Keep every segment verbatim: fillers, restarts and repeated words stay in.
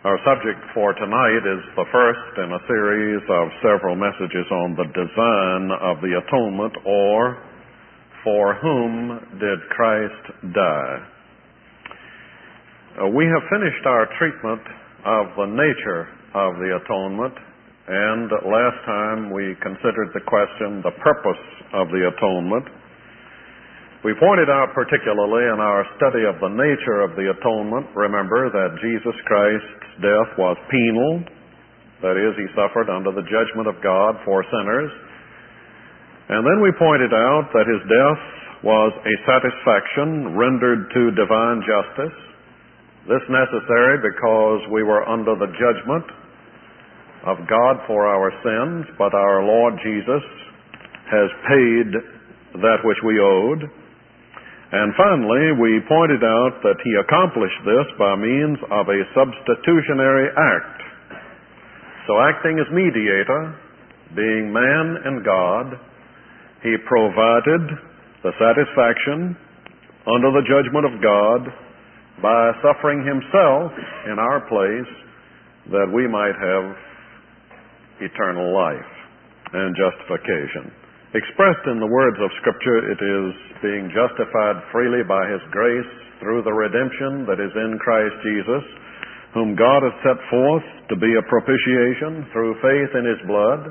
Our subject for tonight is the first in a series of several messages on the design of the atonement, or for whom did Christ die? Uh, we have finished our treatment of the nature of the atonement, and last time we considered the question, the purpose of the atonement. We pointed out particularly in our study of the nature of the atonement, remember that Jesus Christ's death was penal. That is, he suffered under the judgment of God for sinners. And then we pointed out that his death was a satisfaction rendered to divine justice. This necessary because we were under the judgment of God for our sins, but our Lord Jesus has paid that which we owed. And finally, we pointed out that he accomplished this by means of a substitutionary act. So acting as mediator, being man and God, he provided the satisfaction under the judgment of God by suffering himself in our place that we might have eternal life and justification. Expressed in the words of Scripture, it is being justified freely by his grace through the redemption that is in Christ Jesus, whom God has set forth to be a propitiation through faith in his blood.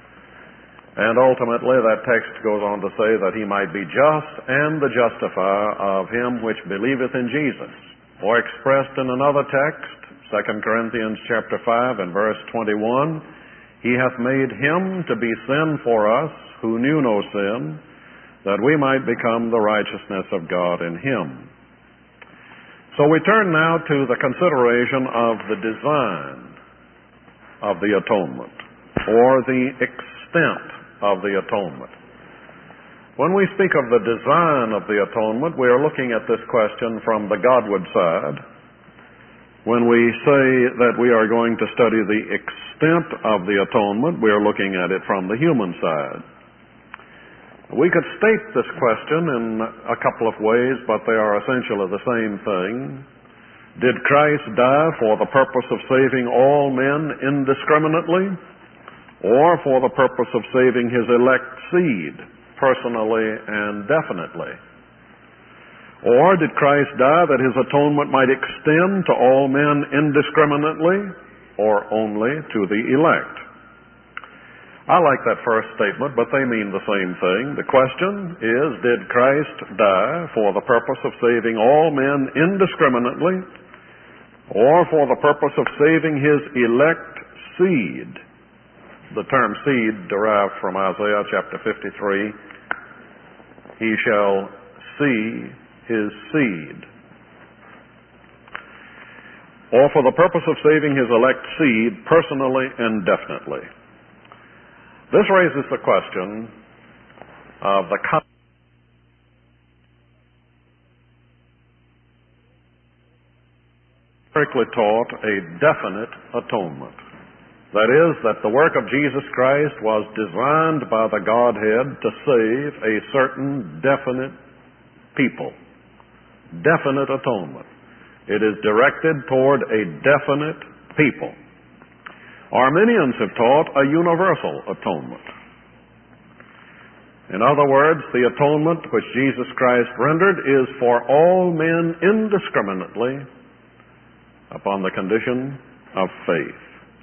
And ultimately that text goes on to say that he might be just and the justifier of him which believeth in Jesus. Or expressed in another text, Second Corinthians chapter five and verse twenty-one, he hath made him to be sin for us who knew no sin, that we might become the righteousness of God in him. So we turn now to the consideration of the design of the atonement, or the extent of the atonement. When we speak of the design of the atonement, we are looking at this question from the Godward side. When we say that we are going to study the extent of the atonement, we are looking at it from the human side. We could state this question in a couple of ways, but they are essentially the same thing. Did Christ die for the purpose of saving all men indiscriminately, or for the purpose of saving his elect seed personally and definitely? Or did Christ die that his atonement might extend to all men indiscriminately, or only to the elect? I like that first statement, but they mean the same thing. The question is, did Christ die for the purpose of saving all men indiscriminately, or for the purpose of saving his elect seed? The term seed derived from Isaiah chapter fifty-three. He shall see his seed. Or for the purpose of saving his elect seed personally and definitely. This raises the question of the historically taught a definite atonement. That is, that the work of Jesus Christ was designed by the Godhead to save a certain definite people. Definite atonement. It is directed toward a definite people. Arminians have taught a universal atonement. In other words, the atonement which Jesus Christ rendered is for all men indiscriminately upon the condition of faith.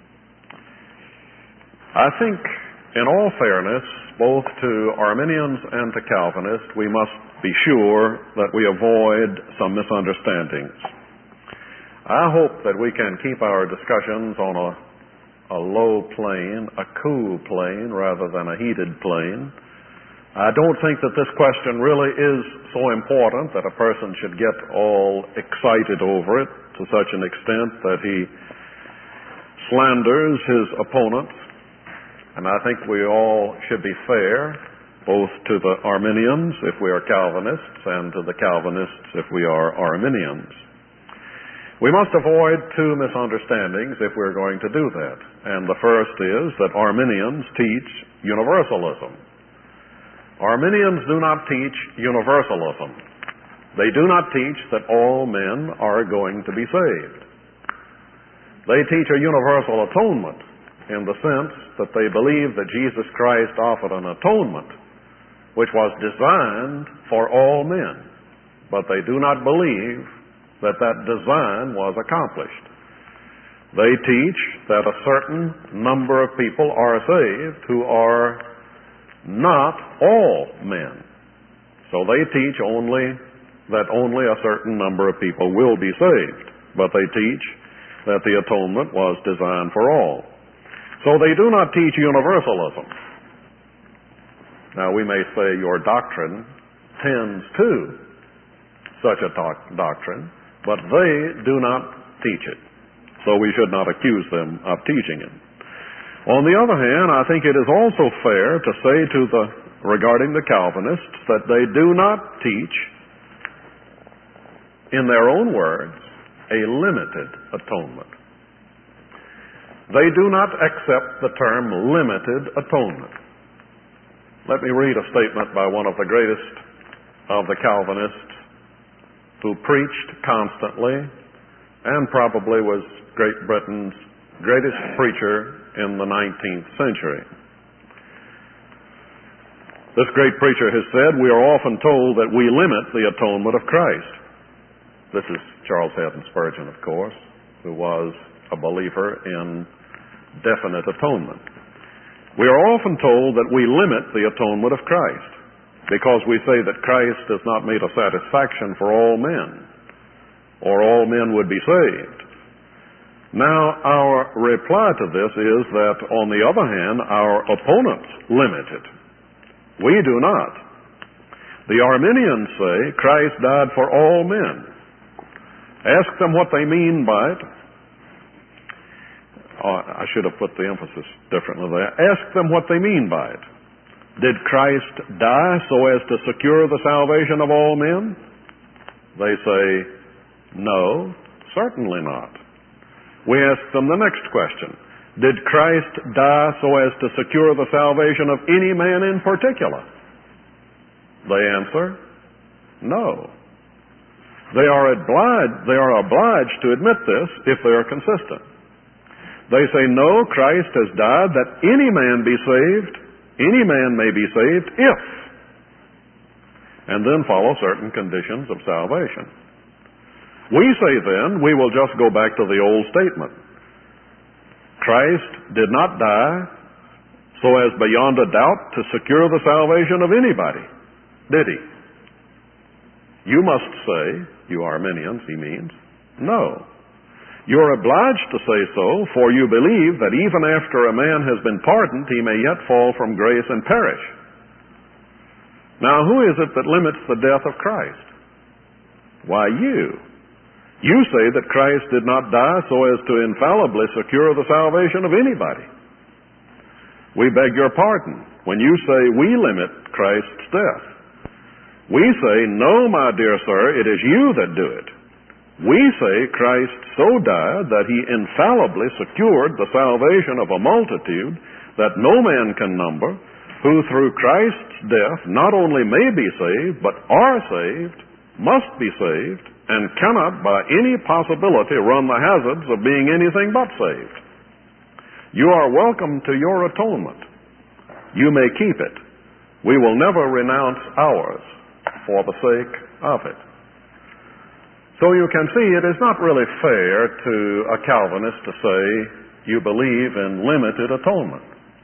I think, in all fairness, both to Arminians and to Calvinists, we must be sure that we avoid some misunderstandings. I hope that we can keep our discussions on a a low plane, a cool plane, rather than a heated plane. I don't think that this question really is so important that a person should get all excited over it to such an extent that he slanders his opponents. And I think we all should be fair, both to the Arminians if we are Calvinists and to the Calvinists if we are Arminians. We must avoid two misunderstandings if we're going to do that. And the first is that Arminians teach universalism. Arminians do not teach universalism. They do not teach that all men are going to be saved. They teach a universal atonement in the sense that they believe that Jesus Christ offered an atonement which was designed for all men, but they do not believe that that design was accomplished. They teach that a certain number of people are saved who are not all men. So they teach only that only a certain number of people will be saved, but they teach that the atonement was designed for all. So they do not teach universalism. Now we may say your doctrine tends to such a doc- doctrine, but they do not teach it. So we should not accuse them of teaching it. On the other hand, I think it is also fair to say to the regarding the Calvinists that they do not teach, in their own words, a limited atonement. They do not accept the term limited atonement. Let me read a statement by one of the greatest of the Calvinists who preached constantly and probably was Great Britain's greatest preacher in the nineteenth century. This great preacher has said, "We are often told that we limit the atonement of Christ." This is Charles Haddon Spurgeon, of course, who was a believer in definite atonement. We are often told that we limit the atonement of Christ because we say that Christ has not made a satisfaction for all men, or all men would be saved. Now, our reply to this is that, on the other hand, our opponents limit it. We do not. The Arminians say Christ died for all men. Ask them what they mean by it. Oh, I should have put the emphasis differently there. Ask them what they mean by it. Did Christ die so as to secure the salvation of all men? They say, no, certainly not. We ask them the next question. Did Christ die so as to secure the salvation of any man in particular? They answer, no. They are obliged, they are obliged to admit this if they are consistent. They say, no, Christ has died that any man be saved, any man may be saved if, and then follow certain conditions of salvation. We say then, we will just go back to the old statement. Christ did not die so as beyond a doubt to secure the salvation of anybody, did he? You must say, you Arminians, he means, no. You are obliged to say so, for you believe that even after a man has been pardoned, he may yet fall from grace and perish. Now, who is it that limits the death of Christ? Why, you. You say that Christ did not die so as to infallibly secure the salvation of anybody. We beg your pardon when you say we limit Christ's death. We say, no, my dear sir, it is you that do it. We say Christ so died that he infallibly secured the salvation of a multitude that no man can number, who through Christ's death not only may be saved, but are saved, must be saved, and cannot by any possibility run the hazards of being anything but saved. You are welcome to your atonement. You may keep it. We will never renounce ours for the sake of it. So you can see it is not really fair to a Calvinist to say you believe in limited atonement.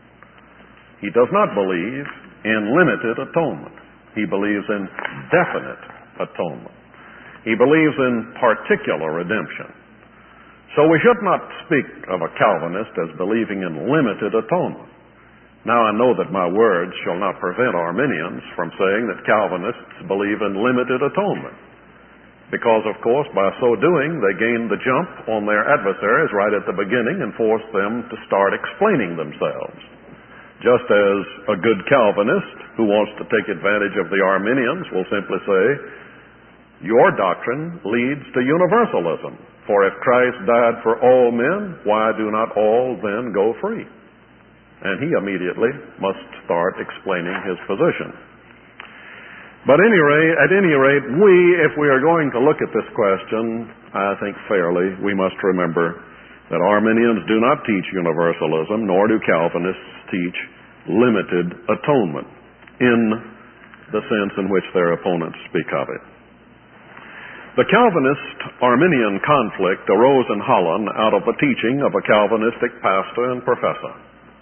He does not believe in limited atonement. He believes in definite atonement. He believes in particular redemption. So we should not speak of a Calvinist as believing in limited atonement. Now I know that my words shall not prevent Arminians from saying that Calvinists believe in limited atonement. Because, of course, by so doing, they gain the jump on their adversaries right at the beginning and force them to start explaining themselves. Just as a good Calvinist who wants to take advantage of the Arminians will simply say, your doctrine leads to universalism. For if Christ died for all men, why do not all then go free? And he immediately must start explaining his position. But any rate, at any rate, we, if we are going to look at this question, I think fairly, we must remember that Arminians do not teach universalism, nor do Calvinists teach limited atonement in the sense in which their opponents speak of it. The Calvinist-Arminian conflict arose in Holland out of the teaching of a Calvinistic pastor and professor.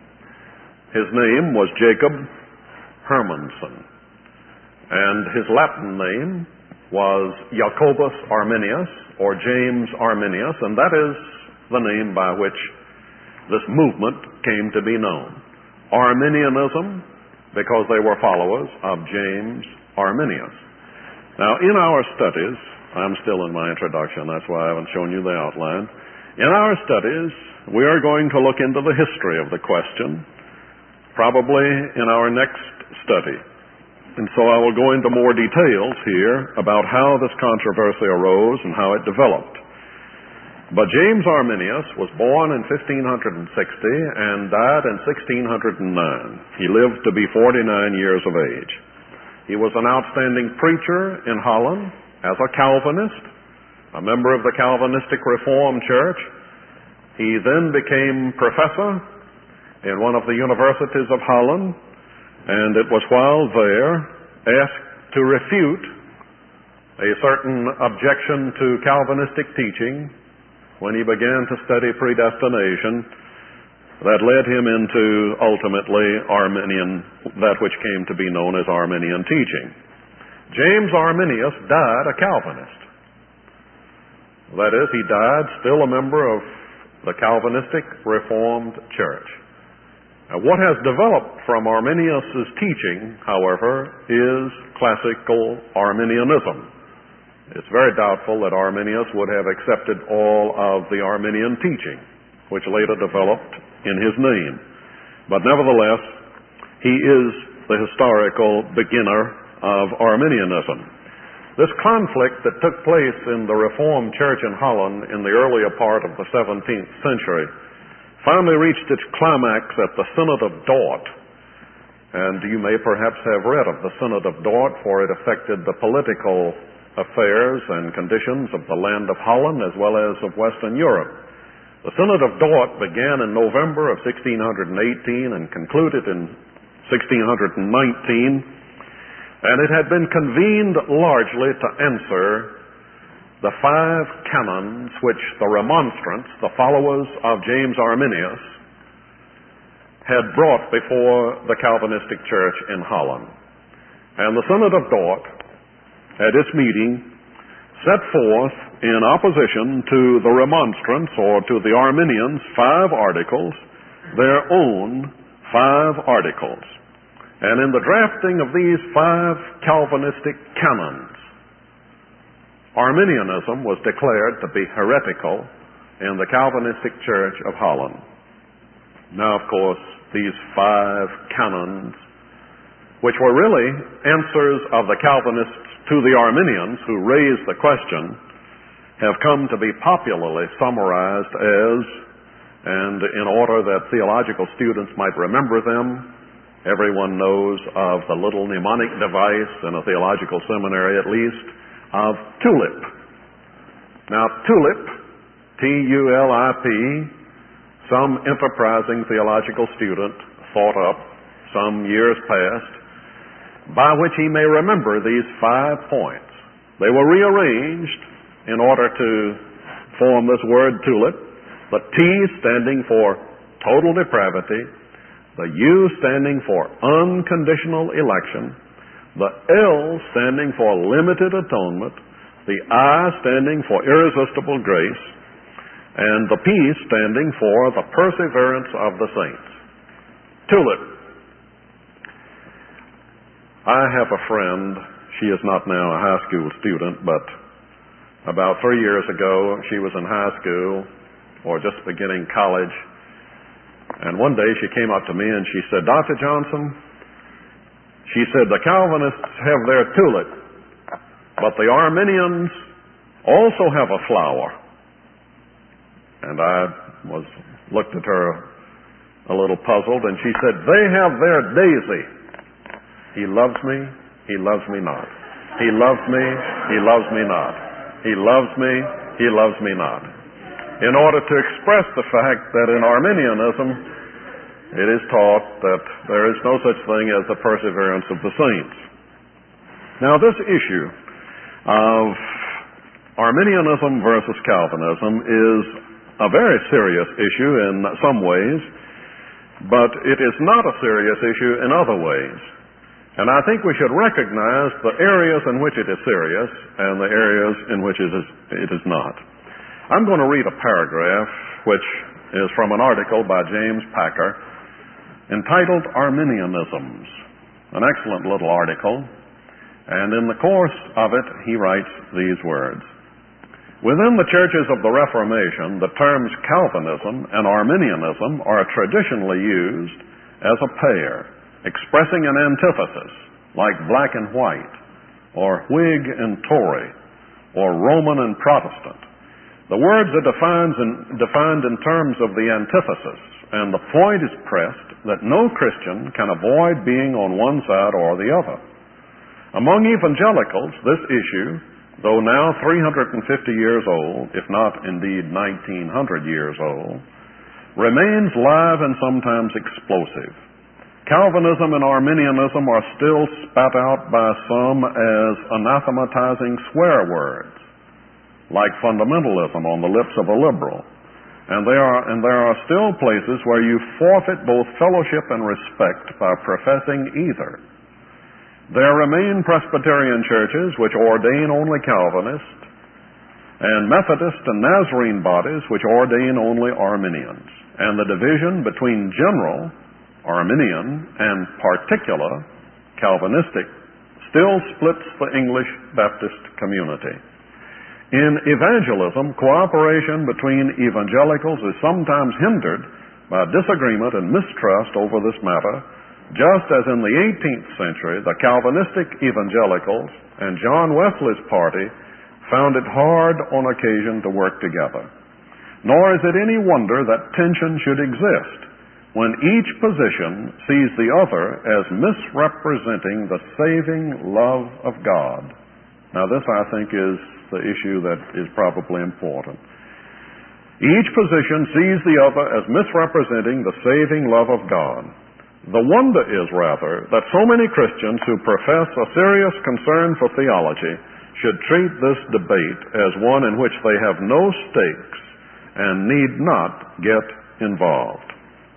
His name was Jacob Hermanson, and his Latin name was Jacobus Arminius, or James Arminius, and that is the name by which this movement came to be known. Arminianism, because they were followers of James Arminius. Now, in our studies, I'm still in my introduction, that's why I haven't shown you the outline. In our studies, we are going to look into the history of the question, probably in our next study. And so I will go into more details here about how this controversy arose and how it developed. But James Arminius was born in fifteen sixty and died in sixteen oh nine. He lived to be forty-nine years of age. He was an outstanding preacher in Holland as a Calvinist, a member of the Calvinistic Reformed Church. He then became professor in one of the universities of Holland, and it was while there asked to refute a certain objection to Calvinistic teaching when he began to study predestination that led him into ultimately Arminian, that which came to be known as Arminian teaching. James Arminius died a Calvinist. That is, he died still a member of the Calvinistic Reformed Church. Now, what has developed from Arminius' teaching, however, is classical Arminianism. It's very doubtful that Arminius would have accepted all of the Arminian teaching, which later developed in his name. But nevertheless, he is the historical beginner of Arminianism. This conflict that took place in the Reformed Church in Holland in the earlier part of the seventeenth century finally reached its climax at the Synod of Dort. And you may perhaps have read of the Synod of Dort, for it affected the political affairs and conditions of the land of Holland as well as of Western Europe. The Synod of Dort began in November of sixteen eighteen and concluded in sixteen nineteen, and it had been convened largely to answer the five canons which the Remonstrants, the followers of James Arminius, had brought before the Calvinistic Church in Holland. And the Synod of Dort, at its meeting, set forth in opposition to the Remonstrants, or to the Arminians, five articles, their own five articles. And in the drafting of these five Calvinistic canons, Arminianism was declared to be heretical in the Calvinistic Church of Holland. Now, of course, these five canons, which were really answers of the Calvinists to the Arminians who raised the question, have come to be popularly summarized as, and in order that theological students might remember them, everyone knows of the little mnemonic device in a theological seminary at least, of TULIP. Now, TULIP, T U L I P, some enterprising theological student thought up some years past, by which he may remember these five points. They were rearranged in order to form this word TULIP, the T standing for total depravity, the U standing for unconditional election, the L standing for limited atonement, the I standing for irresistible grace, and the P standing for the perseverance of the saints. TULIP. I have a friend, she is not now a high school student, but about three years ago she was in high school or just beginning college, and one day she came up to me and she said, "Doctor Johnson," she said, "the Calvinists have their TULIP, but the Arminians also have a flower." And I was looked at her a little puzzled, and she said, "They have their daisy. He loves me, he loves me not. He loves me, he loves me not. He loves me, he loves me not." in order to express the fact that in Arminianism it is taught that there is no such thing as the perseverance of the saints. Now, this issue of Arminianism versus Calvinism is a very serious issue in some ways, but it is not a serious issue in other ways. And I think we should recognize the areas in which it is serious and the areas in which it is, it is not. I'm going to read a paragraph which is from an article by James Packer entitled Arminianisms, an excellent little article, and in the course of it he writes these words. Within the churches of the Reformation, the terms Calvinism and Arminianism are traditionally used as a pair, expressing an antithesis, like black and white, or Whig and Tory, or Roman and Protestant. The words are defined in, defined in terms of the antithesis, and the point is pressed that no Christian can avoid being on one side or the other. Among evangelicals, this issue, though now three hundred fifty years old, if not indeed nineteen hundred years old, remains live and sometimes explosive. Calvinism and Arminianism are still spat out by some as anathematizing swear words, like fundamentalism on the lips of a liberal. And there are, and there are still places where you forfeit both fellowship and respect by professing either. There remain Presbyterian churches which ordain only Calvinists, and Methodist and Nazarene bodies which ordain only Arminians. And the division between general Arminian and particular Calvinistic still splits the English Baptist community. In evangelism, cooperation between evangelicals is sometimes hindered by disagreement and mistrust over this matter, just as in the eighteenth century the Calvinistic evangelicals and John Wesley's party found it hard on occasion to work together. Nor is it any wonder that tension should exist when each position sees the other as misrepresenting the saving love of God. Now, this, I think, is the issue that is probably important. Each position sees the other as misrepresenting the saving love of God. The wonder is, rather, that so many Christians who profess a serious concern for theology should treat this debate as one in which they have no stakes and need not get involved.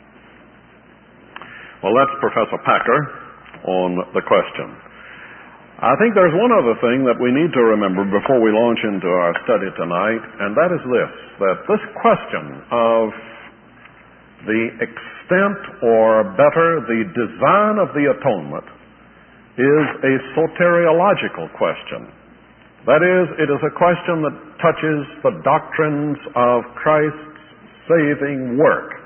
Well, that's Professor Packer on the question. I think there's one other thing that we need to remember before we launch into our study tonight, and that is this, that this question of the extent, or better, the design of the atonement is a soteriological question. That is, it is a question that touches the doctrines of Christ's saving work.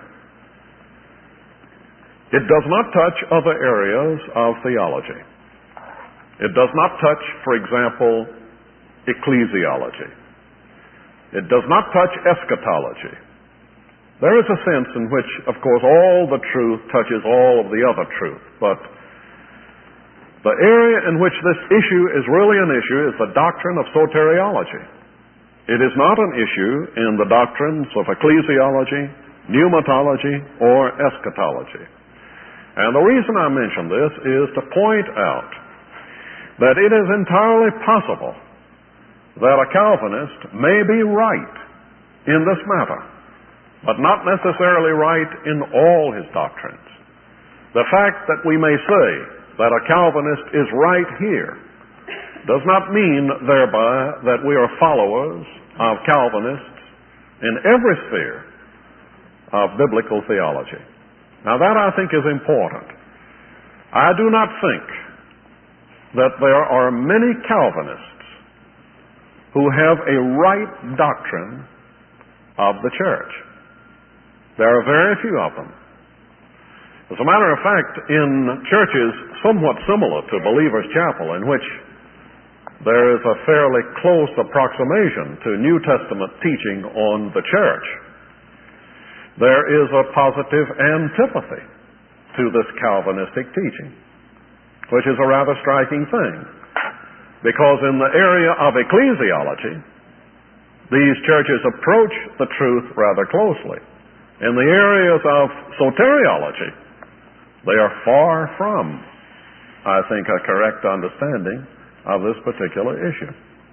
It does not touch other areas of theology. It does not touch, for example, ecclesiology. It does not touch eschatology. There is a sense in which, of course, all the truth touches all of the other truth, but the area in which this issue is really an issue is the doctrine of soteriology. It is not an issue in the doctrines of ecclesiology, pneumatology, or eschatology. And the reason I mention this is to point out that it is entirely possible that a Calvinist may be right in this matter, but not necessarily right in all his doctrines. The fact that we may say that a Calvinist is right here does not mean thereby that we are followers of Calvinists in every sphere of biblical theology. Now, that I think is important. I do not think that there are many Calvinists who have a right doctrine of the church. There are very few of them. As a matter of fact, in churches somewhat similar to Believer's Chapel, in which there is a fairly close approximation to New Testament teaching on the church, there is a positive antipathy to this Calvinistic teaching, which is a rather striking thing. Because in the area of ecclesiology, these churches approach the truth rather closely. In the areas of soteriology, they are far from, I think, a correct understanding of this particular issue.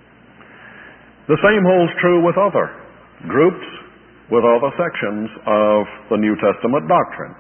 The same holds true with other groups, with other sections of the New Testament doctrine.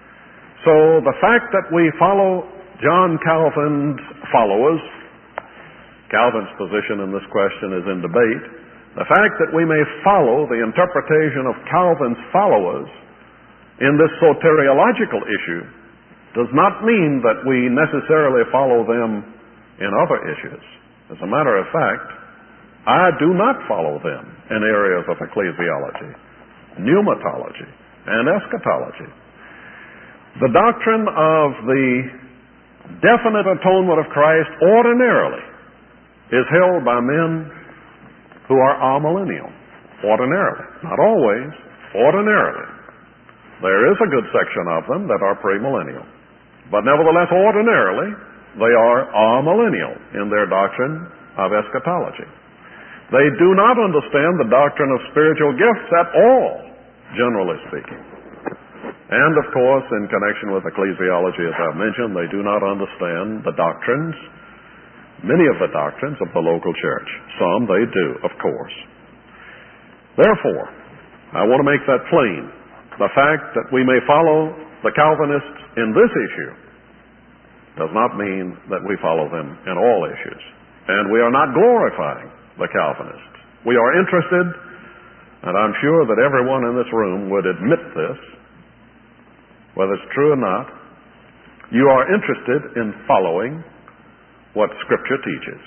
So the fact that we follow John Calvin's followers, Calvin's position in this question is in debate, the fact that we may follow the interpretation of Calvin's followers in this soteriological issue does not mean that we necessarily follow them in other issues. As a matter of fact, I do not follow them in areas of ecclesiology, pneumatology, and eschatology. The doctrine of the definite atonement of Christ ordinarily is held by men who are amillennial. Ordinarily. Not always. Ordinarily. There is a good section of them that are premillennial. But nevertheless, ordinarily, they are amillennial in their doctrine of eschatology. They do not understand the doctrine of spiritual gifts at all, generally speaking. And, of course, in connection with ecclesiology, as I've mentioned, they do not understand the doctrines, many of the doctrines of the local church. Some they do, of course. Therefore, I want to make that plain. The fact that we may follow the Calvinists in this issue does not mean that we follow them in all issues. And we are not glorifying the Calvinists. We are interested, and I'm sure that everyone in this room would admit this, whether it's true or not. You are interested in following what Scripture teaches.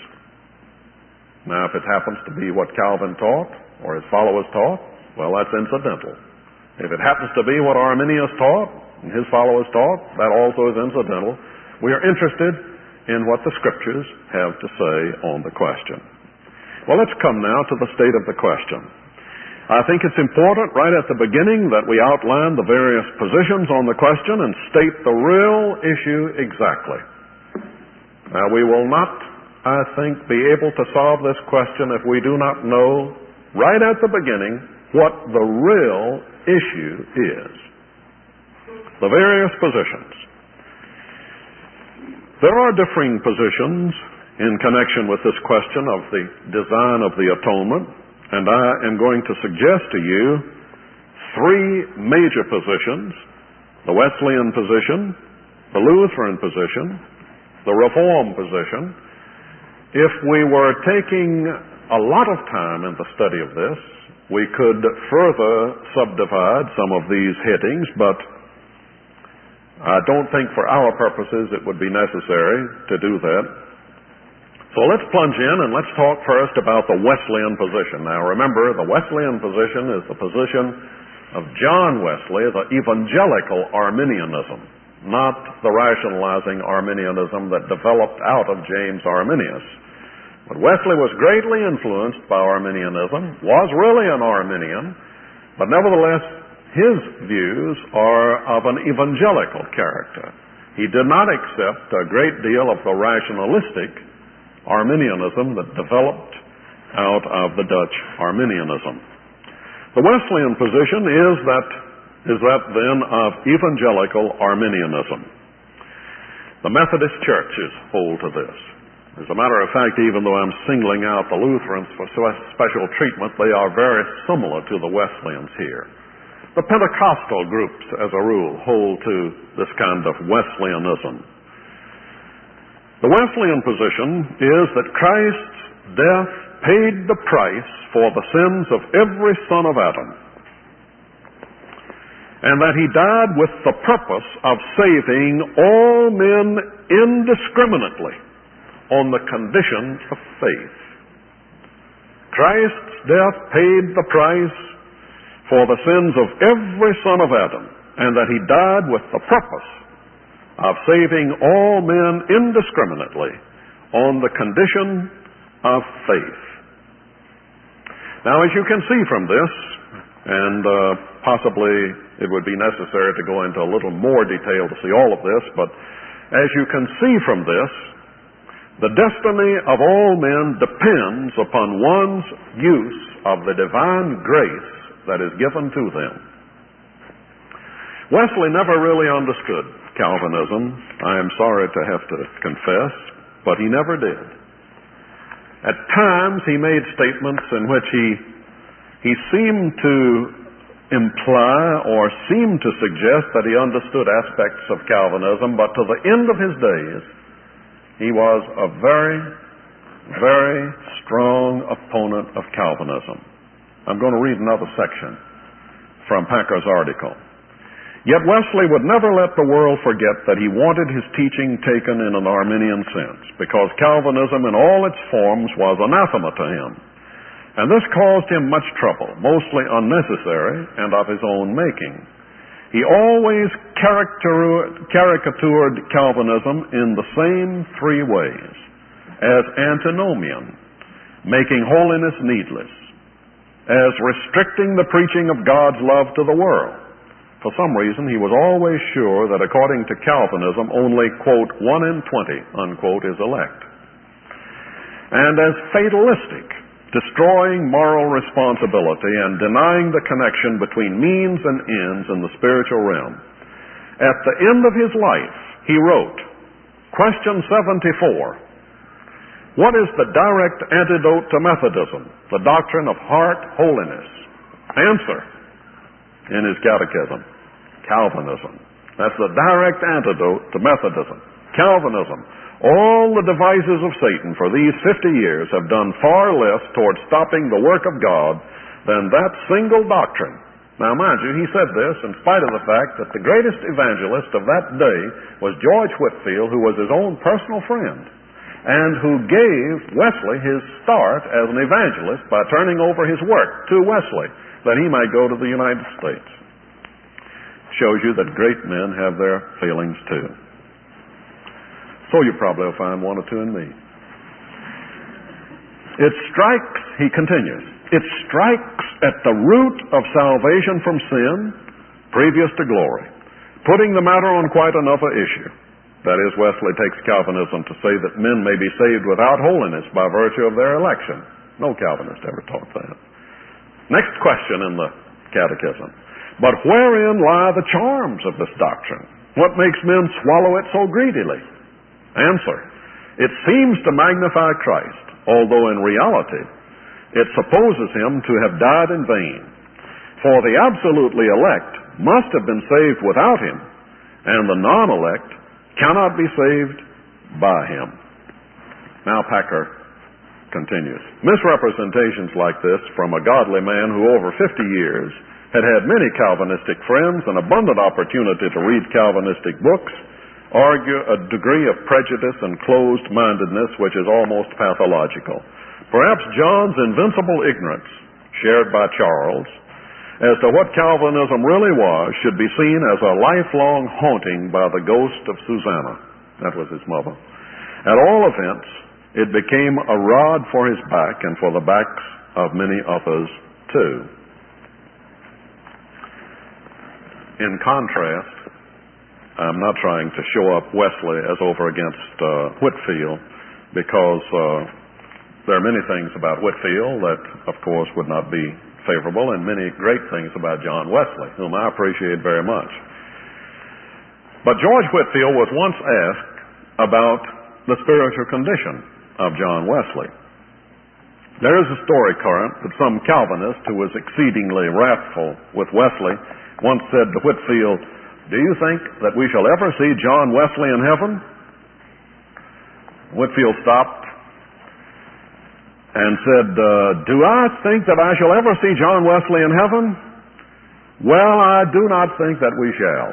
Now, if it happens to be what Calvin taught, or his followers taught, well, that's incidental. If it happens to be what Arminius taught, and his followers taught, that also is incidental. We are interested in what the Scriptures have to say on the question. Well, let's come now to the state of the question. I think it's important right at the beginning that we outline the various positions on the question and state the real issue exactly. Now, we will not, I think, be able to solve this question if we do not know right at the beginning what the real issue is. The various positions. There are differing positions in connection with this question of the design of the atonement, and I am going to suggest to you three major positions: the Wesleyan position, the Lutheran position, the Reformed position. If we were taking a lot of time in the study of this, we could further subdivide some of these headings, but I don't think for our purposes it would be necessary to do that. So let's plunge in and let's talk first about the Wesleyan position. Now remember, the Wesleyan position is the position of John Wesley, the evangelical Arminianism, not the rationalizing Arminianism that developed out of James Arminius. But Wesley was greatly influenced by Arminianism, was really an Arminian, but nevertheless his views are of an evangelical character. He did not accept a great deal of the rationalistic Arminianism that developed out of the Dutch Arminianism. The Wesleyan position is that is that then of evangelical Arminianism. The Methodist churches hold to this. As a matter of fact, even though I'm singling out the Lutherans for special treatment, they are very similar to the Wesleyans here. The Pentecostal groups, as a rule, hold to this kind of Wesleyanism. The Wesleyan position is that Christ's death paid the price for the sins of every son of Adam, and that he died with the purpose of saving all men indiscriminately on the condition of faith. Christ's death paid the price for the sins of every son of Adam, and that he died with the purpose of saving all men indiscriminately on the condition of faith. Now, as you can see from this, and uh, possibly it would be necessary to go into a little more detail to see all of this, but as you can see from this, the destiny of all men depends upon one's use of the divine grace that is given to them. Wesley never really understood Calvinism. I am sorry to have to confess, but he never did. At times he made statements in which he he seemed to imply or seemed to suggest that he understood aspects of Calvinism, but to the end of his days, he was a very, very strong opponent of Calvinism. I'm going to read another section from Packer's article. Yet Wesley would never let the world forget that he wanted his teaching taken in an Arminian sense, because Calvinism in all its forms was anathema to him. And this caused him much trouble, mostly unnecessary and of his own making. He always caricatured Calvinism in the same three ways: as antinomian, making holiness needless; as restricting the preaching of God's love to the world. For some reason, he was always sure that according to Calvinism, only, quote, one in twenty, unquote, is elect. And as fatalistic, destroying moral responsibility and denying the connection between means and ends in the spiritual realm. At the end of his life, he wrote, question seventy-four, what is the direct antidote to Methodism, the doctrine of heart holiness? Answer, in his catechism, Calvinism. That's the direct antidote to Methodism. Calvinism. All the devices of Satan for these fifty years have done far less toward stopping the work of God than that single doctrine. Now, mind you, he said this in spite of the fact that the greatest evangelist of that day was George Whitefield, who was his own personal friend, and who gave Wesley his start as an evangelist by turning over his work to Wesley, that he might go to the United States. Shows you that great men have their feelings too. So you probably will find one or two in me. It strikes, he continues, it strikes at the root of salvation from sin, previous to glory, putting the matter on quite another issue. That is, Wesley takes Calvinism to say that men may be saved without holiness by virtue of their election. No Calvinist ever taught that. Next question in the catechism. But wherein lie the charms of this doctrine? What makes men swallow it so greedily? Answer, it seems to magnify Christ, although in reality it supposes him to have died in vain. For the absolutely elect must have been saved without him, and the non-elect cannot be saved by him. Now Packer continues. Misrepresentations like this from a godly man who over fifty years had had many Calvinistic friends and abundant opportunity to read Calvinistic books argue a degree of prejudice and closed-mindedness which is almost pathological. Perhaps John's invincible ignorance, shared by Charles, as to what Calvinism really was should be seen as a lifelong haunting by the ghost of Susanna. That was his mother. At all events, it became a rod for his back and for the backs of many others too. In contrast, I'm not trying to show up Wesley as over against uh, Whitefield, because uh, there are many things about Whitefield that, of course, would not be favorable, and many great things about John Wesley, whom I appreciate very much. But George Whitefield was once asked about the spiritual condition of John Wesley. There is a story current that some Calvinist who was exceedingly wrathful with Wesley once said to Whitefield, do you think that we shall ever see John Wesley in heaven? Whitefield stopped and said, uh, do I think that I shall ever see John Wesley in heaven? Well, I do not think that we shall.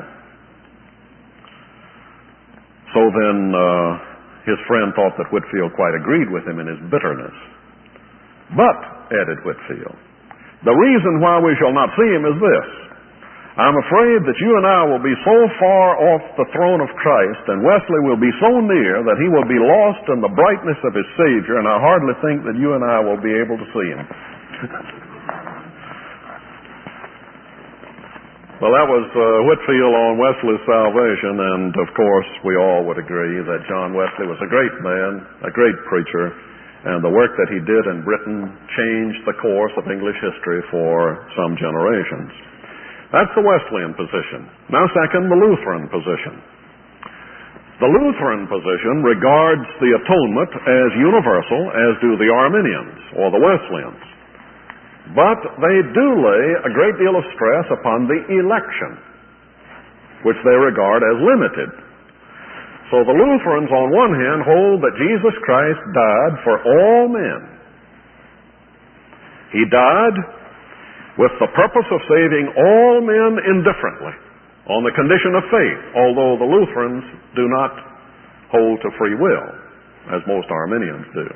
So then uh, his friend thought that Whitefield quite agreed with him in his bitterness. But, added Whitefield, the reason why we shall not see him is this. I'm afraid that you and I will be so far off the throne of Christ, and Wesley will be so near that he will be lost in the brightness of his Savior, and I hardly think that you and I will be able to see him. Well, that was uh, Whitefield on Wesley's salvation, and of course we all would agree that John Wesley was a great man, a great preacher, And the work that he did in Britain changed the course of English history for some generations. That's the Wesleyan position. Now, second, the Lutheran position. The Lutheran position regards the atonement as universal, as do the Arminians or the Wesleyans. But they do lay a great deal of stress upon the election, which they regard as limited. So the Lutherans, on one hand, hold that Jesus Christ died for all men. He died with the purpose of saving all men indifferently, on the condition of faith, although the Lutherans do not hold to free will, as most Arminians do.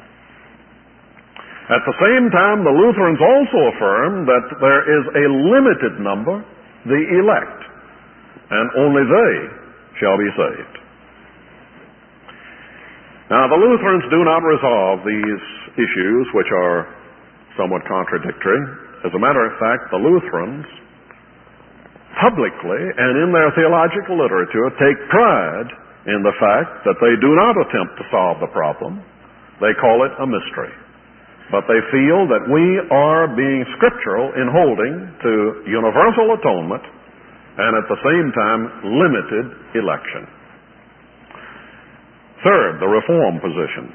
At the same time, the Lutherans also affirm that there is a limited number, the elect, and only they shall be saved. Now, the Lutherans do not resolve these issues, which are somewhat contradictory. As a matter of fact, the Lutherans publicly and in their theological literature take pride in the fact that they do not attempt to solve the problem. They call it a mystery. But they feel that we are being scriptural in holding to universal atonement and at the same time limited election. Third, the Reform position.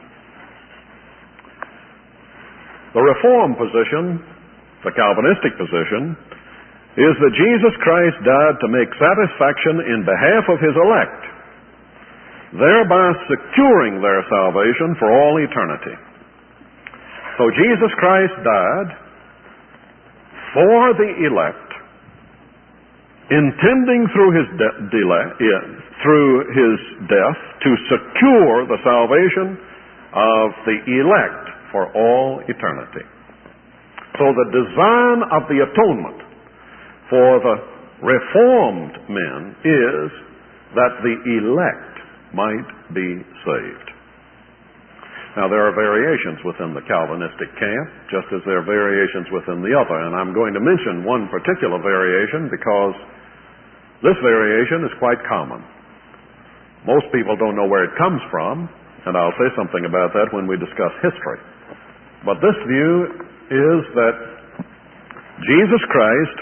The Reform position, the Calvinistic position, is that Jesus Christ died to make satisfaction in behalf of his elect, thereby securing their salvation for all eternity. So Jesus Christ died for the elect, intending through his de- delay, yeah, through his death to secure the salvation of the elect for all eternity. So the design of the atonement for the Reformed men is that the elect might be saved. Now, there are variations within the Calvinistic camp, just as there are variations within the other. And I'm going to mention one particular variation because this variation is quite common. Most people don't know where it comes from, and I'll say something about that when we discuss history. But this view is that Jesus Christ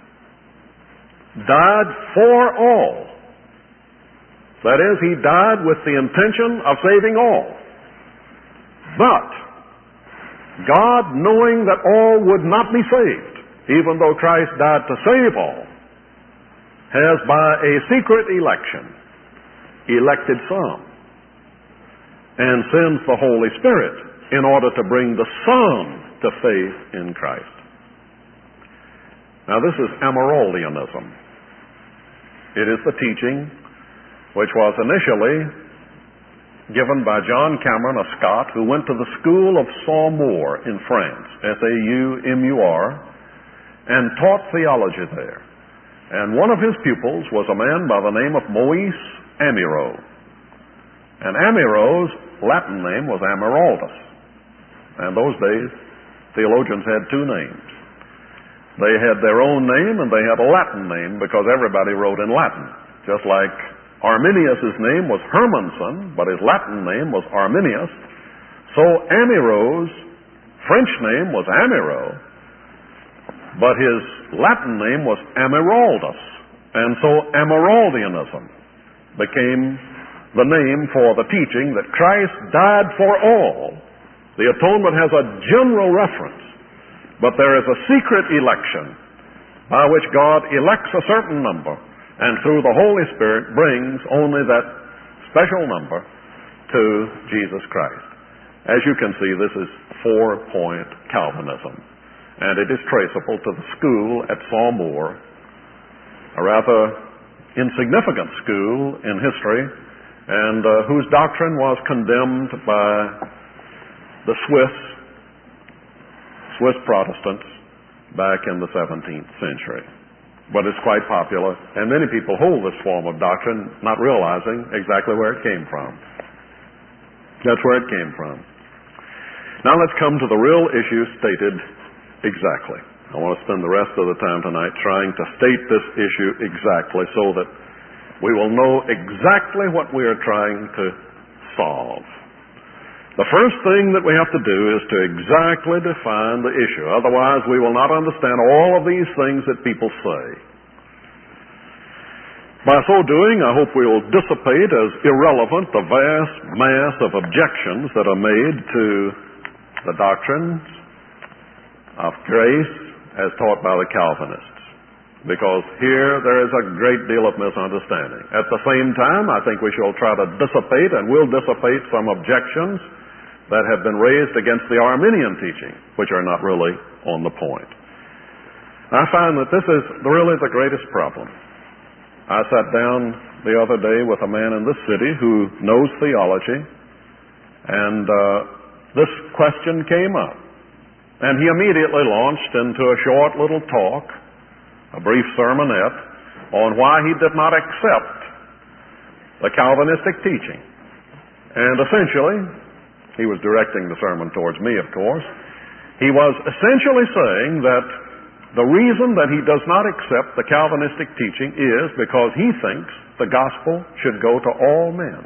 died for all. That is, he died with the intention of saving all. But God, knowing that all would not be saved, even though Christ died to save all, has by a secret election elected some and sends the Holy Spirit in order to bring the some to faith in Christ. Now, this is Amyraldianism. It is the teaching which was initially given by John Cameron, a Scot, who went to the school of Saumur in France, S A U M U R, and taught theology there. And one of his pupils was a man by the name of Moise Amyro. And Amyro's Latin name was Amiraldus. And those days, theologians had two names. They had their own name and they had a Latin name because everybody wrote in Latin, just like Arminius' name was Hermanson, but his Latin name was Arminius. So Amyro's French name was Amyro, but his Latin name was Amiraldus. And so Amyraldianism became the name for the teaching that Christ died for all. The atonement has a general reference, but there is a secret election by which God elects a certain number and through the Holy Spirit brings only that special number to Jesus Christ. As you can see, this is four-point Calvinism, and it is traceable to the school at Saumur, a rather insignificant school in history, and uh, whose doctrine was condemned by the Swiss, Swiss Protestants back in the seventeenth century. But it's quite popular, and many people hold this form of doctrine not realizing exactly where it came from. That's where it came from. Now let's come to the real issue stated exactly. I want to spend the rest of the time tonight trying to state this issue exactly so that we will know exactly what we are trying to solve. The first thing that we have to do is to exactly define the issue. Otherwise, we will not understand all of these things that people say. By so doing, I hope we will dissipate as irrelevant the vast mass of objections that are made to the doctrines of grace as taught by the Calvinists. Because here there is a great deal of misunderstanding. At the same time, I think we shall try to dissipate and will dissipate some objections that have been raised against the Arminian teaching, which are not really on the point. I find that this is really the greatest problem. I sat down the other day with a man in this city who knows theology, and uh, this question came up. And he immediately launched into a short little talk, a brief sermonette, on why he did not accept the Calvinistic teaching. And essentially, he was directing the sermon towards me, of course, he was essentially saying that the reason that he does not accept the Calvinistic teaching is because he thinks the gospel should go to all men.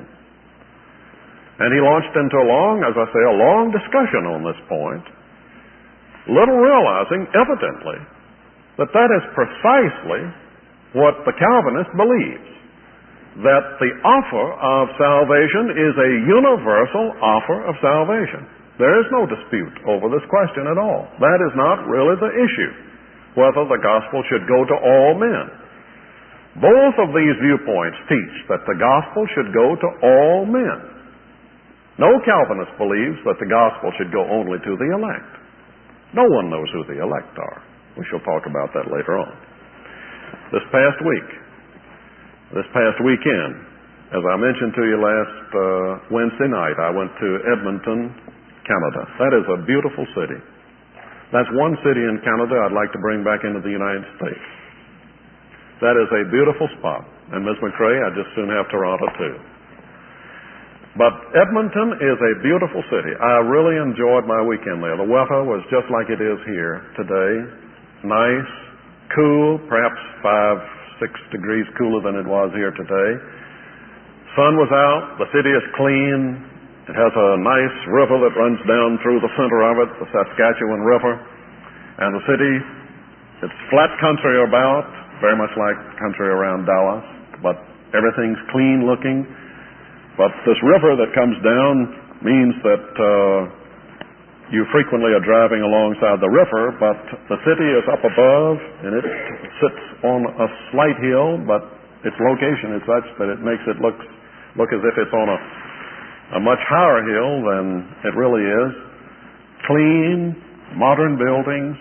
And he launched into a long, as I say, a long discussion on this point, little realizing, evidently, that that is precisely what the Calvinist believes, that the offer of salvation is a universal offer of salvation. There is no dispute over this question at all. That is not really the issue, whether the gospel should go to all men. Both of these viewpoints teach that the gospel should go to all men. No Calvinist believes that the gospel should go only to the elect. No one knows who the elect are. We shall talk about that later on. This past week, this past weekend, as I mentioned to you last uh, Wednesday night, I went to Edmonton, Canada. That is a beautiful city. That's one city in Canada I'd like to bring back into the United States. That is a beautiful spot. And Miz McCrae, I'd just soon have Toronto too. But Edmonton is a beautiful city. I really enjoyed my weekend there. The weather was just like it is here today. Nice, cool, perhaps five, six degrees cooler than it was here today. Sun was out. The city is clean. It has a nice river that runs down through the center of it, the Saskatchewan River. And the city, it's flat country about, very much like country around Dallas, but everything's clean looking. But this river that comes down means that uh, you frequently are driving alongside the river, but the city is up above, and it sits on a slight hill, but its location is such that it makes it look, look as if it's on a a much higher hill than it really is. Clean, modern buildings.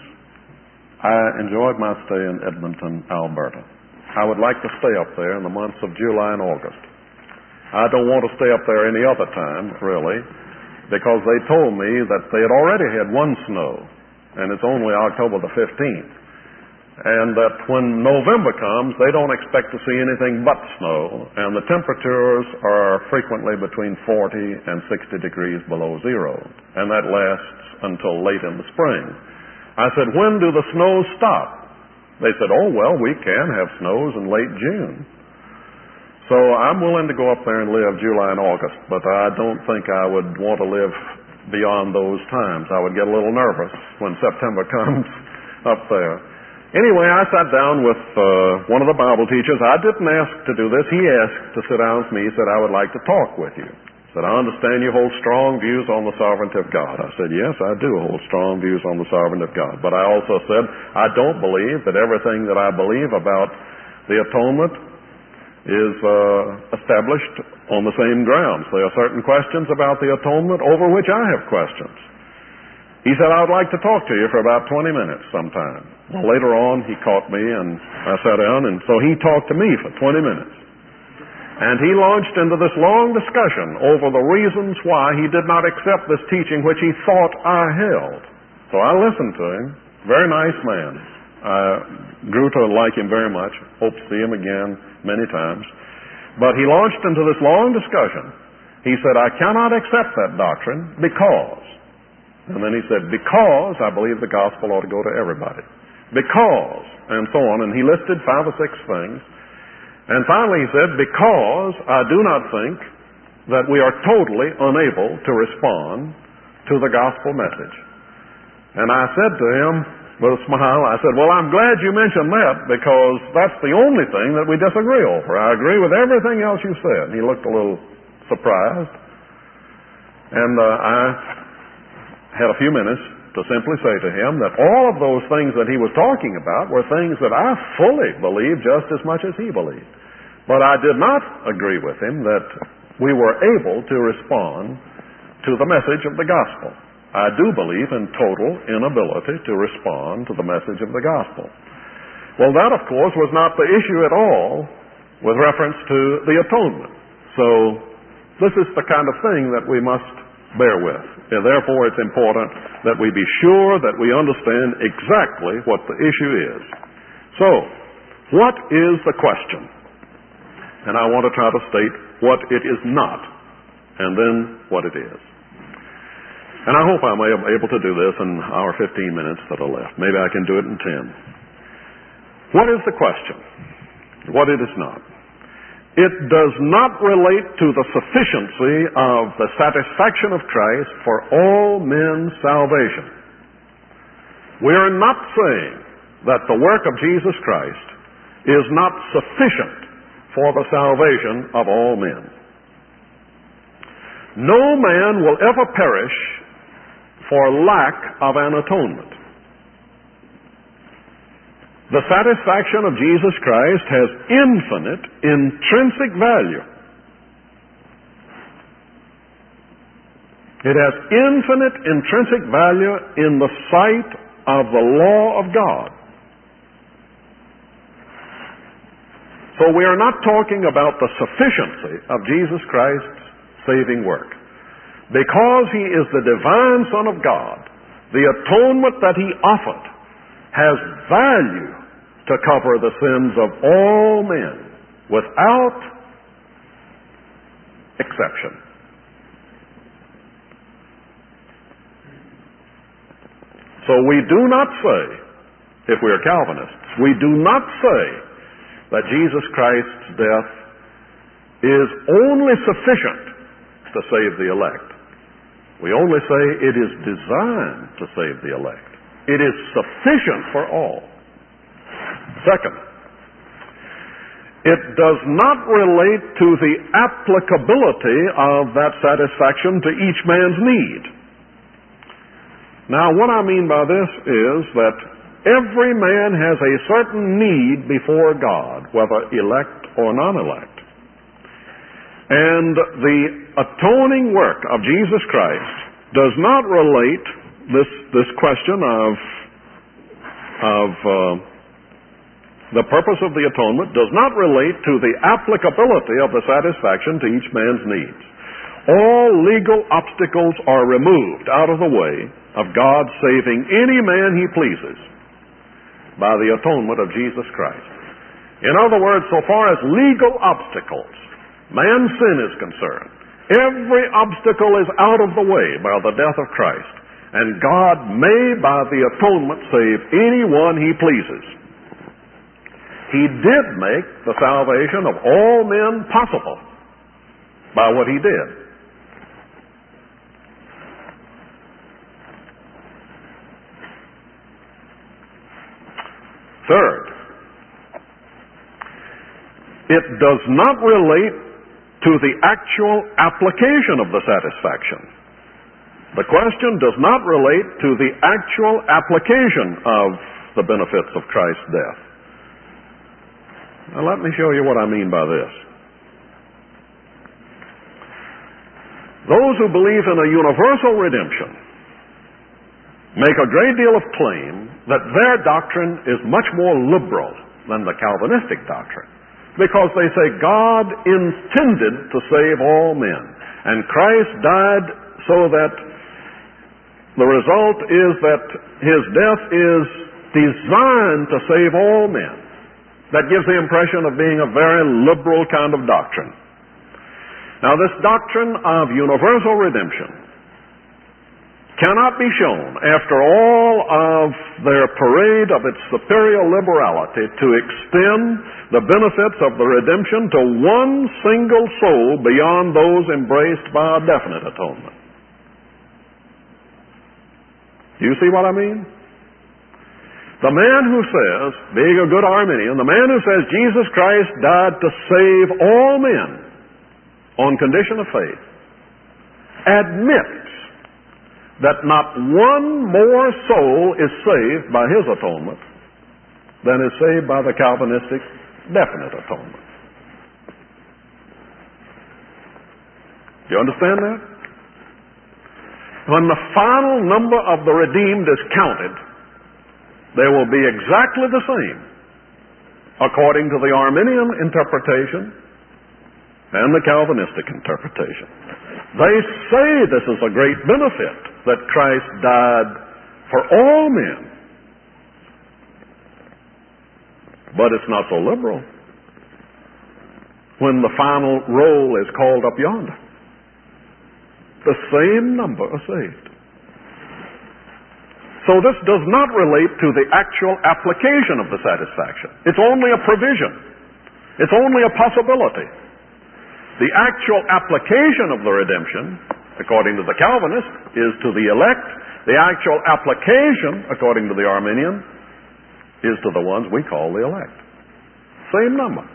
I enjoyed my stay in Edmonton, Alberta. I would like to stay up there in the months of July and August. I don't want to stay up there any other time, really, because they told me that they had already had one snow, and it's only October the fifteenth. And that when November comes, they don't expect to see anything but snow, and the temperatures are frequently between forty and sixty degrees below zero, and that lasts until late in the spring. I said, when do the snows stop? They said, oh, well, we can have snows in late June. So I'm willing to go up there and live July and August, but I don't think I would want to live beyond those times. I would get a little nervous when September comes up there. Anyway, I sat down with uh, one of the Bible teachers. I didn't ask to do this. He asked to sit down with me. He said, I would like to talk with you. He said, I understand you hold strong views on the sovereignty of God. I said, yes, I do hold strong views on the sovereignty of God. But I also said, I don't believe that everything that I believe about the atonement is uh, established on the same grounds. There are certain questions about the atonement over which I have questions. He said, I would like to talk to you for about twenty minutes sometime. Well, later on, he caught me, and I sat down, and so he talked to me for twenty minutes. And he launched into this long discussion over the reasons why he did not accept this teaching which he thought I held. So I listened to him. Very nice man. I grew to like him very much. Hope to see him again many times. But he launched into this long discussion. He said, I cannot accept that doctrine because... And then he said, because I believe the gospel ought to go to everybody. Because, and so on. And he listed five or six things. And finally he said, because I do not think that we are totally unable to respond to the gospel message. And I said to him with a smile, I said, well, I'm glad you mentioned that, because that's the only thing that we disagree over. I agree with everything else you said. And he looked a little surprised. And uh, I had a few minutes to simply say to him that all of those things that he was talking about were things that I fully believe just as much as he believed. But I did not agree with him that we were able to respond to the message of the gospel. I do believe in total inability to respond to the message of the gospel. Well, that, of course, was not the issue at all with reference to the atonement. So this is the kind of thing that we must bear with. And therefore, it's important that we be sure that we understand exactly what the issue is. So, what is the question? And I want to try to state what it is not, and then what it is. And I hope I'm able to do this in our fifteen minutes that are left. Maybe I can do it in ten. What is the question? What it is not. It does not relate to the sufficiency of the satisfaction of Christ for all men's salvation. We are not saying that the work of Jesus Christ is not sufficient for the salvation of all men. No man will ever perish for lack of an atonement. The satisfaction of Jesus Christ has infinite, intrinsic value. It has infinite, intrinsic value in the sight of the law of God. So we are not talking about the sufficiency of Jesus Christ's saving work. Because He is the divine Son of God, the atonement that He offered has value to cover the sins of all men without exception. So we do not say, if we are Calvinists, we do not say that Jesus Christ's death is only sufficient to save the elect. We only say it is designed to save the elect. It is sufficient for all. Second, it does not relate to the applicability of that satisfaction to each man's need. Now, what I mean by this is that every man has a certain need before God, whether elect or non-elect. And the atoning work of Jesus Christ does not relate this this question of of uh, the purpose of the atonement does not relate to the applicability of the satisfaction to each man's needs. All legal obstacles are removed out of the way of God saving any man He pleases by the atonement of Jesus Christ. In other words, so far as legal obstacles, man's sin is concerned, every obstacle is out of the way by the death of Christ. And God may, by the atonement, save anyone He pleases. He did make the salvation of all men possible by what He did. Third, it does not relate to the actual application of the satisfaction. The question does not relate to the actual application of the benefits of Christ's death. Now let me show you what I mean by this. Those who believe in a universal redemption make a great deal of claim that their doctrine is much more liberal than the Calvinistic doctrine, because they say God intended to save all men, and Christ died so that the result is that His death is designed to save all men. That gives the impression of being a very liberal kind of doctrine. Now, this doctrine of universal redemption cannot be shown, after all of their parade of its superior liberality, to extend the benefits of the redemption to one single soul beyond those embraced by a definite atonement. Do you see what I mean? The man who says, being a good Arminian, the man who says Jesus Christ died to save all men on condition of faith, admits that not one more soul is saved by his atonement than is saved by the Calvinistic definite atonement. Do you understand that? When the final number of the redeemed is counted, they will be exactly the same according to the Arminian interpretation and the Calvinistic interpretation. They say this is a great benefit, that Christ died for all men. But it's not so liberal when the final roll is called up yonder. The same number are saved. So this does not relate to the actual application of the satisfaction. It's only a provision. It's only a possibility. The actual application of the redemption, according to the Calvinist, is to the elect. The actual application, according to the Arminian, is to the ones we call the elect. Same number.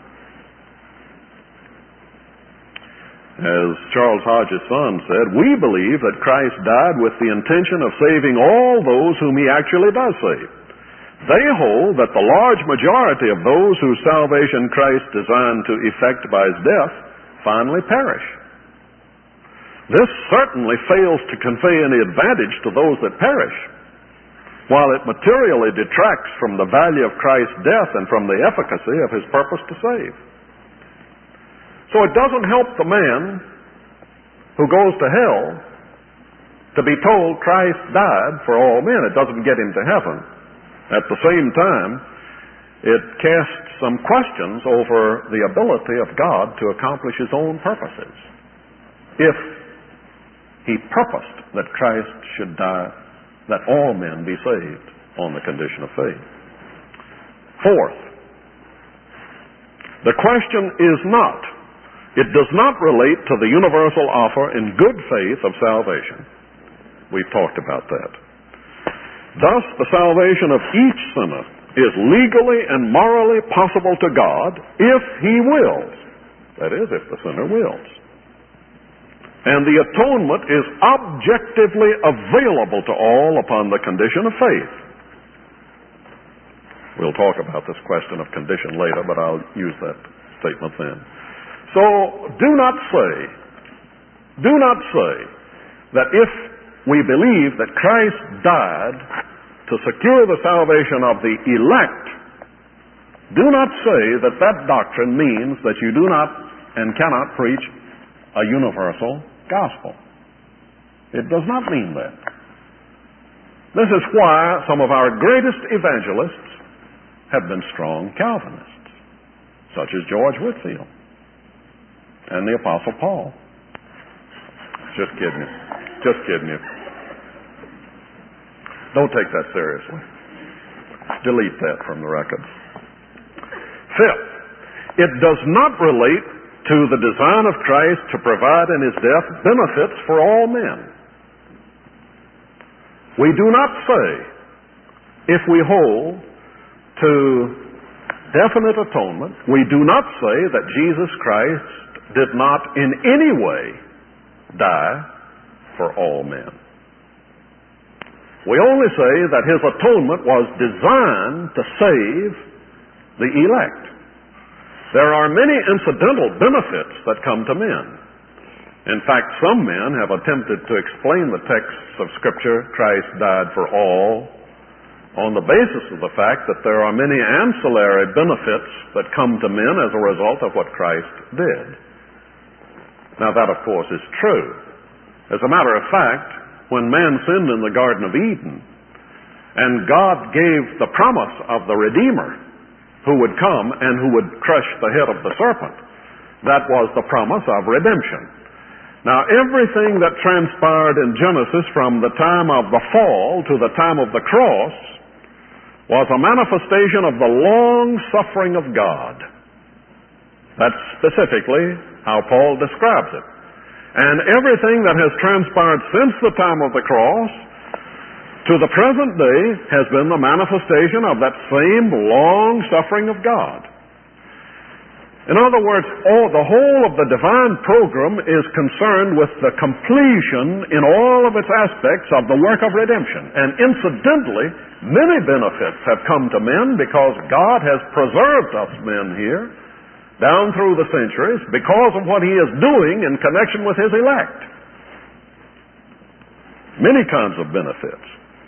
As Charles Hodge's son said, we believe that Christ died with the intention of saving all those whom he actually does save. They hold that the large majority of those whose salvation Christ designed to effect by his death finally perish. This certainly fails to convey any advantage to those that perish, while it materially detracts from the value of Christ's death and from the efficacy of his purpose to save. So it doesn't help the man who goes to hell to be told Christ died for all men. It doesn't get him to heaven. At the same time, it casts some questions over the ability of God to accomplish his own purposes. If he purposed that Christ should die, that all men be saved on the condition of faith. Fourth, the question is not, it does not relate to the universal offer in good faith of salvation. We've talked about that. Thus, the salvation of each sinner is legally and morally possible to God if he wills. That is, if the sinner wills. And the atonement is objectively available to all upon the condition of faith. We'll talk about this question of condition later, but I'll use that statement then. So, do not say, do not say that if we believe that Christ died to secure the salvation of the elect, do not say that that doctrine means that you do not and cannot preach a universal gospel. It does not mean that. This is why some of our greatest evangelists have been strong Calvinists, such as George Whitefield and the Apostle Paul. Just kidding you. Just kidding you. Don't take that seriously. Delete that from the record. Fifth, it does not relate to the design of Christ to provide in his death benefits for all men. We do not say, if we hold to definite atonement, we do not say that Jesus Christ did not in any way die for all men. We only say that his atonement was designed to save the elect. There are many incidental benefits that come to men. In fact, some men have attempted to explain the texts of Scripture, Christ died for all, on the basis of the fact that there are many ancillary benefits that come to men as a result of what Christ did. Now that, of course, is true. As a matter of fact, when man sinned in the Garden of Eden, and God gave the promise of the Redeemer who would come and who would crush the head of the serpent, that was the promise of redemption. Now, everything that transpired in Genesis from the time of the fall to the time of the cross was a manifestation of the long suffering of God. That's specifically how Paul describes it. And everything that has transpired since the time of the cross to the present day has been the manifestation of that same long suffering of God. In other words, all, the whole of the divine program is concerned with the completion in all of its aspects of the work of redemption. And incidentally, many benefits have come to men because God has preserved us men here down through the centuries because of what He is doing in connection with His elect. Many kinds of benefits.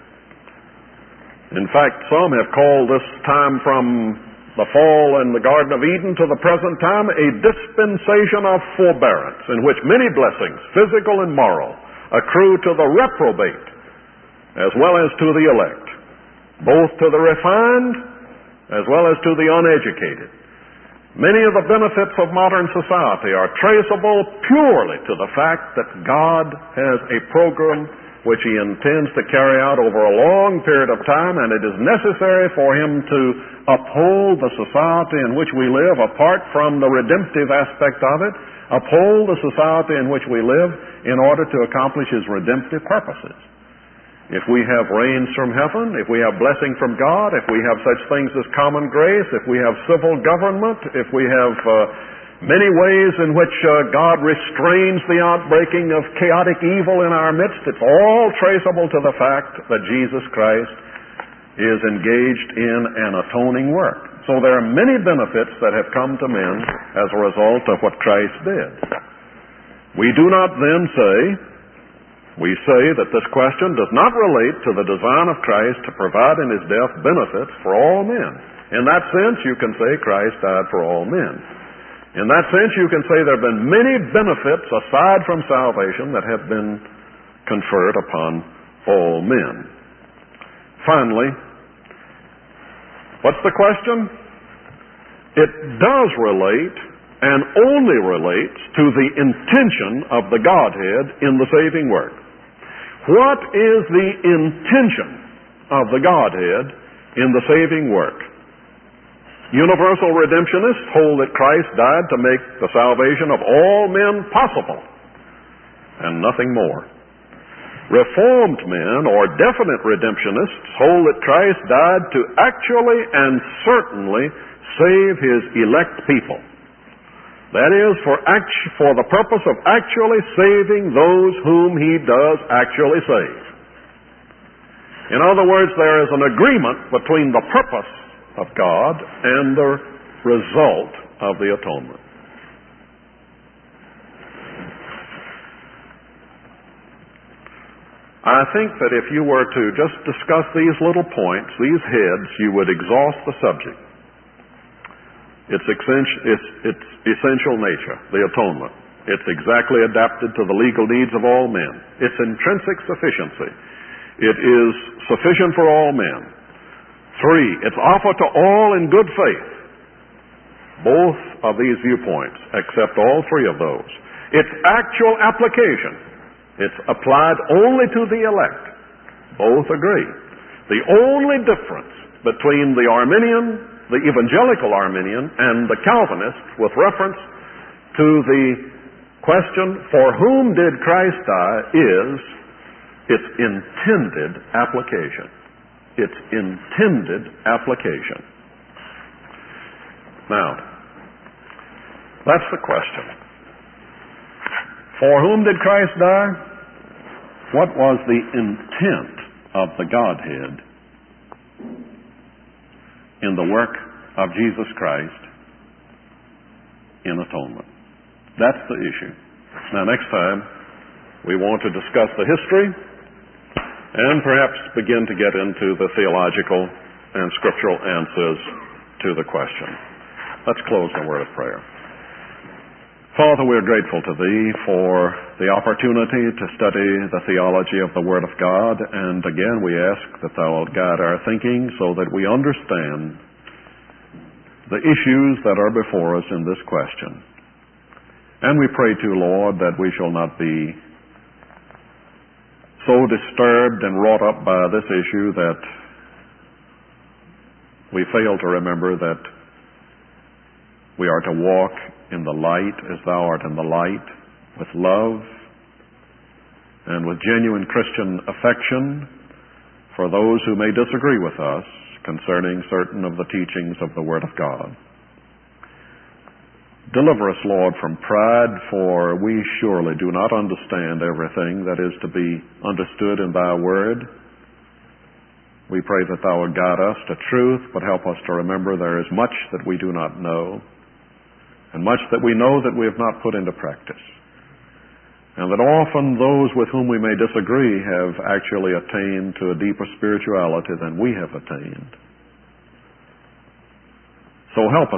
In fact, some have called this time from the fall in the Garden of Eden to the present time a dispensation of forbearance, in which many blessings, physical and moral, accrue to the reprobate as well as to the elect, both to the refined as well as to the uneducated. Many of the benefits of modern society are traceable purely to the fact that God has a program which He intends to carry out over a long period of time, and it is necessary for Him to uphold the society in which we live apart from the redemptive aspect of it, uphold the society in which we live in order to accomplish His redemptive purposes. If we have rains from heaven, if we have blessing from God, if we have such things as common grace, if we have civil government, if we have uh, many ways in which uh, God restrains the outbreaking of chaotic evil in our midst, it's all traceable to the fact that Jesus Christ is engaged in an atoning work. So there are many benefits that have come to men as a result of what Christ did. We do not then say, we say that this question does not relate to the design of Christ to provide in His death benefits for all men. In that sense, you can say Christ died for all men. In that sense, you can say there have been many benefits aside from salvation that have been conferred upon all men. Finally, what's the question? It does relate and only relates to the intention of the Godhead in the saving work. What is the intention of the Godhead in the saving work? Universal redemptionists hold that Christ died to make the salvation of all men possible, and nothing more. Reformed men, or definite redemptionists, hold that Christ died to actually and certainly save His elect people. That is, for, act- for the purpose of actually saving those whom He does actually save. In other words, there is an agreement between the purpose of God and the result of the atonement. I think that if you were to just discuss these little points, these heads, you would exhaust the subject. Its, its, its essential nature, the atonement. It's exactly adapted to the legal needs of all men. Its intrinsic sufficiency. It is sufficient for all men. Three, it's offered to all in good faith. Both of these viewpoints accept all three of those. Its actual application. It's applied only to the elect. Both agree. The only difference between the Arminian, the evangelical Arminian, and the Calvinist with reference to the question, for whom did Christ die, is its intended application. Its intended application. Now, that's the question. For whom did Christ die? What was the intent of the Godhead in the work of Jesus Christ in atonement? That's the issue. Now, next time, we want to discuss the history and perhaps begin to get into the theological and scriptural answers to the question. Let's close in a word of prayer. Father, we're grateful to Thee for the opportunity to study the theology of the Word of God, and again we ask that Thou wilt guide our thinking so that we understand the issues that are before us in this question. And we pray too, Lord, that we shall not be so disturbed and wrought up by this issue that we fail to remember that we are to walk in the light as thou art in the light, with love and with genuine Christian affection for those who may disagree with us concerning certain of the teachings of the Word of God. Deliver us, Lord, from pride, for we surely do not understand everything that is to be understood in thy Word. We pray that thou would guide us to truth, but help us to remember there is much that we do not know, and much that we know that we have not put into practice. And that often those with whom we may disagree have actually attained to a deeper spirituality than we have attained. So help us